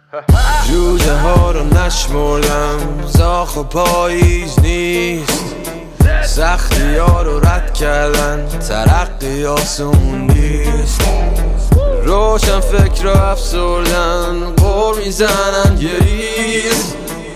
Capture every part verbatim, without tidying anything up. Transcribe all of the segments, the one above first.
جوجه ها رو نشمردم، زاخ و پاییز نیست، سختی ها رو رد کردن، ترقی آسون نیست. روشن فکر رو افسردن، قور میزنن گریز،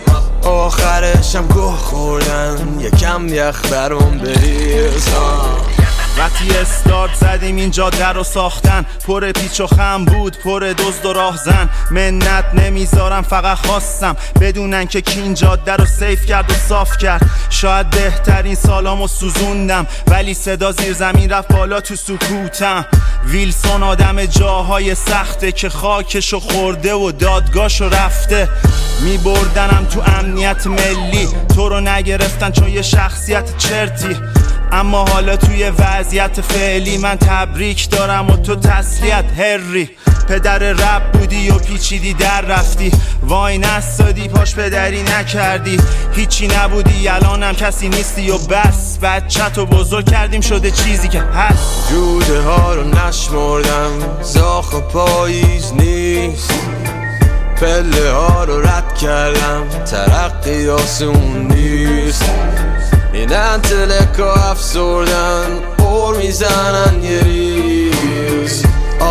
آخرشم گوه خوردن، یکم یخ برام بریز. وقتی استارت زدیم این جاده رو ساختن، پر پیچ و خم بود، پر دزد و راهزن. منت نمیذارم، فقط خواستم بدونن که کی این جاده رو سیف کرد و صاف کرد. شاید بهترین سالامو سوزوندم، ولی صدا زیر زمین رفت بالا تو سکوتم. ویلسون آدم جاهای سخته که خاکشو خورده و دادگاهشو رفته. میبردنم تو امنیت ملی، تو رو نگرفتن چون یه شخصیت چرتی. اما حالا توی وضعیت فعلی من تبریک دارم و تو تسلیت هری. پدر رب بودی و پیچیدی در رفتی، وای نستادی پاش پدری نکردی. هیچی نبودی الانم کسی نیستی و بس، بچه‌تو بزرگ کردیم شده چیزی که هست. جوجه ها رو نشمردم، زاخ و پاییز نیست، پله ها رو رد کردم، ترقی آسون نیست. این انتلکا افسردن، قور میزنن یه ریز،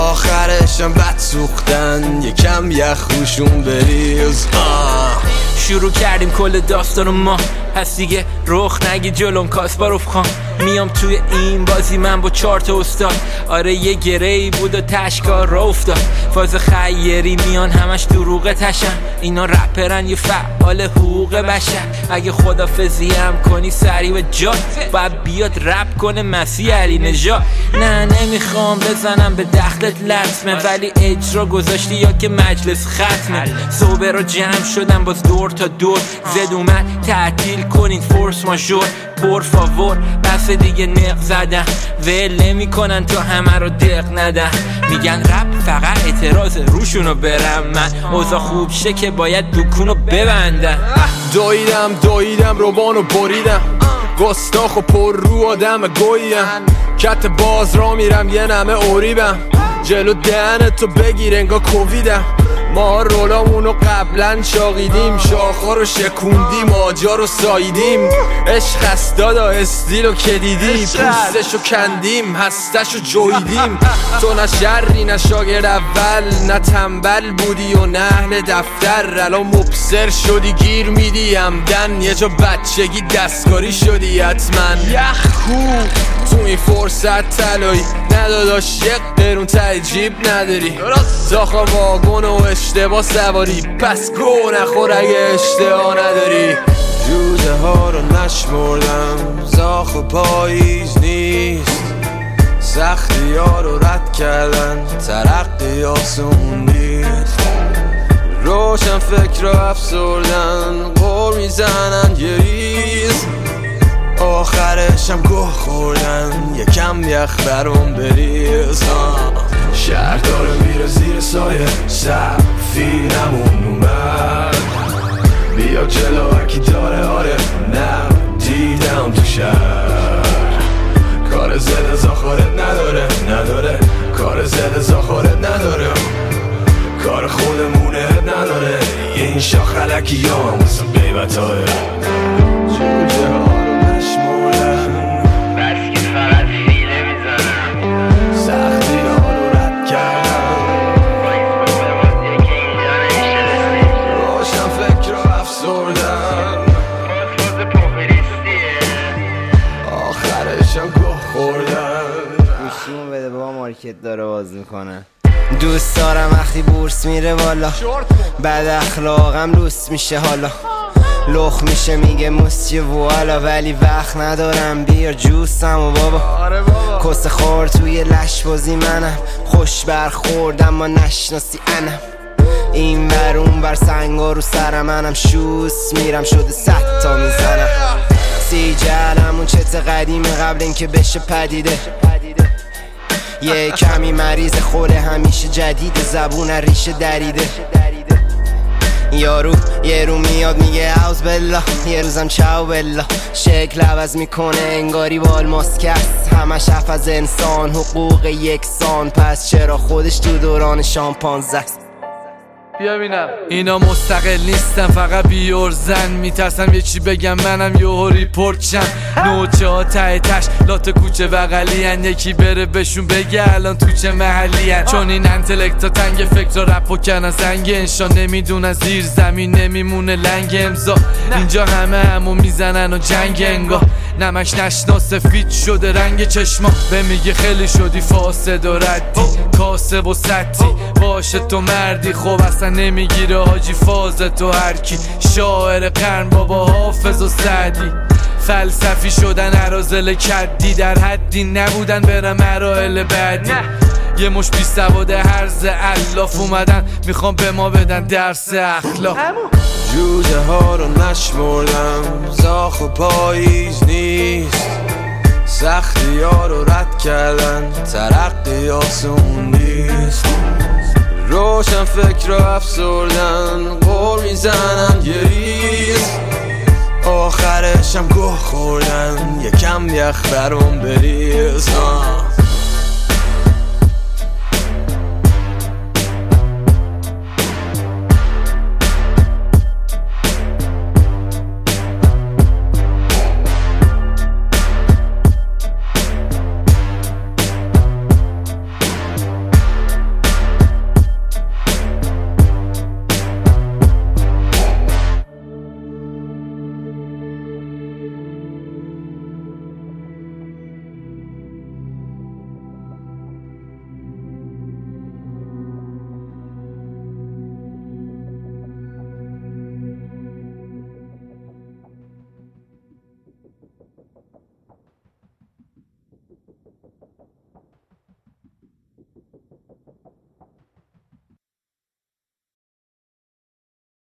آخرشم بد سوختن، یکم یخ روشون بریز. آه. شروع کردیم کل داستانو ما، پس دیگه رخ نگی جلوم کاسپاروف خان. میام توی این بازی من با چارت استاد، آره یه گرهی بود و تشکار را افتاد. فاز خیری میان همش دروغه تشن، اینا رپرن یه فعال حقوق بشر. اگه خدافزی هم کنی سری و جا، باید بیاد رپ کنه مسیح علی نژاد. نه نمیخوام بزنم به دخلت لطمه، ولی اجرا گذاشتی یا که مجلس ختمه. صوبه رو جمع شدم باز دور تا دور، زد اومد تعطیل کنین فورس ماژور. پر فاور بس دیگه نق زدن، ول نمی کنن تو همه رو دق ندن. میگن رپ فقط اعتراض روشونو برم من، اوضاع خوب شه که باید دکونو ببندن. دویدم دویدم روبانو بریدم، گستاخ و پر رو آدم گویم. کت باز را میرم یه نمه اوریبم، جلو دهنتو بگیر انگا کوویدم. ما رولامونو قبلا شاقیدیم، شاخا رو شکوندیم، آجا رو ساییدیم. عشق است دادا استیلو که دیدی، پوستشو کندیم، هستشو جویدیم. تو نه شری نه شاگرد اول، نه تنبل بودی و نه اهل دفتر. الان مبصر شدی گیر میدی همدن، یه جا بچگی دستکاری شدی حتما. یخ کو تو این فرصت طلایی، نداداش یک قرون ته جیب نداری. زاخا واگن و اشتباه سواری، پس گو نخور اگه اشتباه نداری. جوجه ها رو نشمردم، زاخ و پاییز نیست، سختی ها رو رد کردن، ترقی آسون نیست. روشن فکر رو افسردن، قور میزنن یه ریز، آخرشم گوه خوردن، یکم یخ برام بریز. شهر داره میره زیر سایه، سفینمون اومد، بیا جلو هرکی داره. آره نه دیدم تو شهر، کار زده زاخارت نداره نداره، کار زده زاخارت نداره، کار خودمونه نداره. یه این شاخ علکی یا هم واسه بیبت های جوجه ها رو نشمردن، بس که فقط فیله میزنن، سختی ها رو رد کردن، روشن فکر رو افسردن، آخرشم گوه خوردن. گوشیمون بده بابا مارکت داره باز میکنه. دوست دارم وقتی بورس میره بالا، بعد اخلاقم لوس میشه حالا. لخ میشه میگه موسیه والا، ولی وقت ندارم بیار جوسم و بابا. کس خور توی لش بازی منم، خوش برخوردم ما نشناسی انم. این ور اون بر سنگا رو سرم، منم شوس میرم شده صد تا میزنم. سی جلم اون چت قدیمه قبل اینکه بشه پدیده. یه کمی مریض خوره همیشه جدید، زبون ریشه دریده. یارو یه رو میاد میگه اوز بلا، یه روزم چاو بلا. شکل عوض میکنه انگاری بال ماسکست، همش حرف از انسان حقوق یکسان. پس چرا خودش تو دوران شامپانزه است؟ بیا بینم. اینا مستقل نیستن فقط بیورزن، میترسم یه چی بگم منم یهو ریپورت شم. نوچه ها ته تش لات کوچه بغلی هن، یکی بره بهشون بگه الان تو چه محلی هن. چون این انتلکتا تنگ فکر رپ و کنن زنگ انشا، نمیدونن زیر زمین نمیمونه لنگ امضا. اینجا همه همو میزنن و جنگ انگاه، نمش نشنا سفید شده رنگ چشما. به میگه خیلی شدی فاسد و ردی، کاسب و سطی باشه تو مردی. خب اصلا نمیگیره حاجی فاز تو هرکی، شاعر قرن بابا حافظ و سعدی. فلسفی شدن عرازل کدی، در حدی نبودن برم مراحل بعدی. یه مش بی سواد هرز الاف اومدن میخوام به ما بدن درس اخلاق. جوجه ها رو نشمردم، زاخ و پاییز نیست، سختی ها رو رد کردن، ترقی آسون نیست. روشن فکر رو افسردن، قول میزنن یه ریز، آخرشم گوه خوردن، یکم یخ برام بریز.